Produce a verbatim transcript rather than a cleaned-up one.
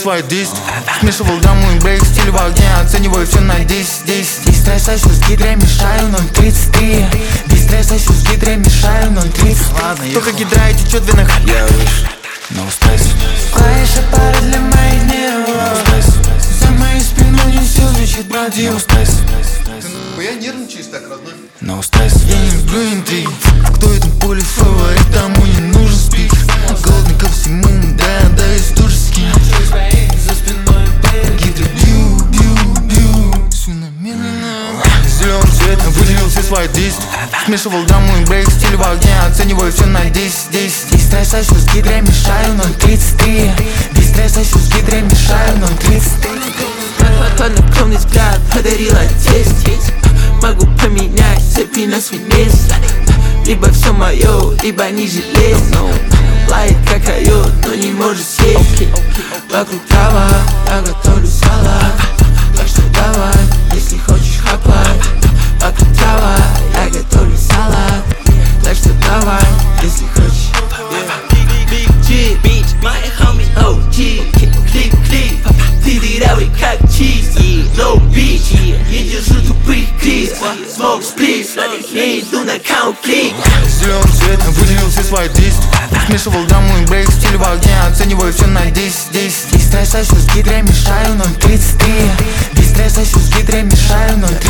свои диски. Смешивал драму и брейк, стиль в огне, оцениваю все на десять, десять. Без стресса, все с гидрой мешаю, ноль тридцать три. Без стресса, все с гидрой мешаю, ноль тридцать. Ладно, только гидра и течет в венах. Я выше, no стресс. Клавиша пара для моих нервов. За моей спиной не все звучит правдиво. No стресс. Я нервничаешь так, родной. No стресс. Я не люблю интриги. Кто это поле фаворит, тому не нужен спик. Голодный ко всему, да, да, есть тоже скин. За спиной Гидра бью, бью, бью. Сюна медленно. Зеленый цвет, выделил все свои диски. Смешивал драму и брейк, стиль в огне, оцениваю все на десять, десять. Без стресса, все с гидрой мешаю, ноль тридцать три. Без стресса, все с гидрой мешаю, ноль тридцать три. Хладнокровный взгляд подарила тесть. Могу поменять цепи на свой место. Либо все мое, либо не желез. Лает как койот, но не может сесть. Вокруг трава, я готовлю салат. Так что давай, если хочешь хапать. Вокруг трава, я готовлю салат. Так что давай, если хочешь. Big G, bitch, my homie о джи. Клип, клип, ты дырявый как чиз. No bitch, не держу тупых криз. Smoke spliff, не иду на конфликт. Зеленый цвет, выделил все свои диски. Смешивал драму и брейк, стиль в огне, оцениваю все на десять, десять. Без стресса, все с гидрой мешаю, ноль тридцать три. Без стресса, все с гидрой мешаю, ноль